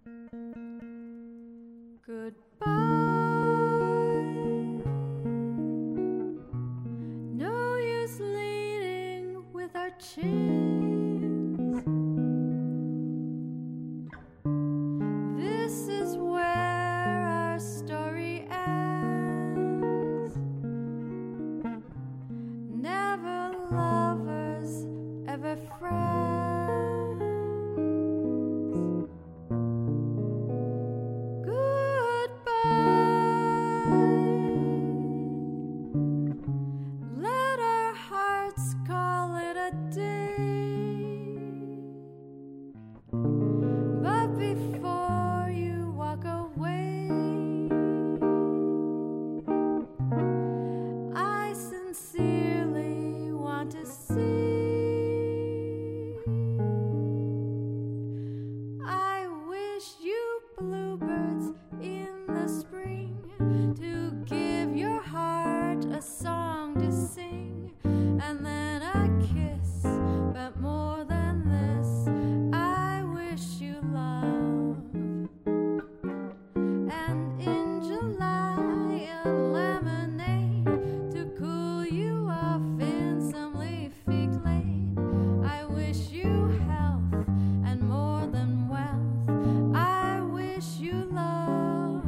Goodbye. No use leading with our chins. This is where our story ends. Never lovers, ever friends. Let our hearts call it a day. But before you walk away, I sincerely want to see. I wish you bluebirds in the spring to give your heart a song to sing, and then a kiss. But more than this, I wish you love. And in July, a lemonade to cool you off in some leafy glade. I wish you health and more than wealth. I wish you love.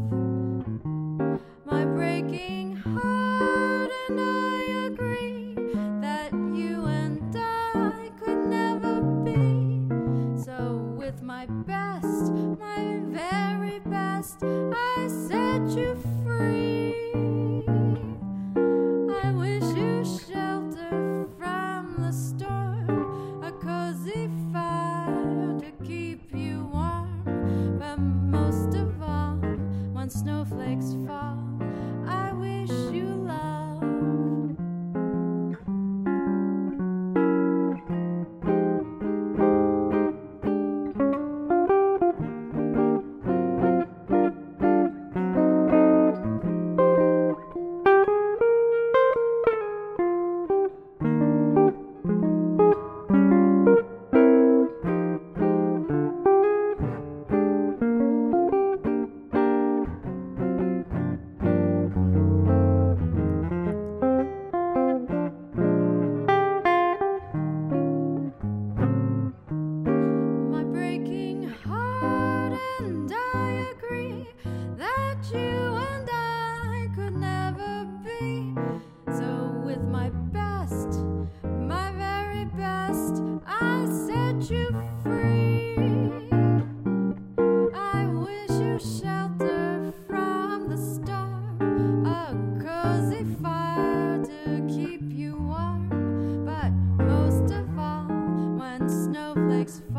My breaking heart and I agree that you and I could never be. So with my best, my very best, I set you free. I wish you shelter from the storm, a cozy fire to keep you warm. But most of all, when snowflakes fall, I wish you love. My breaking heart and I agree that you and I could never be. So with my best, my very best, I set you free. I wish you shelter from the storm, a cozy fire to keep you warm. But most of all, when snowflakes fall,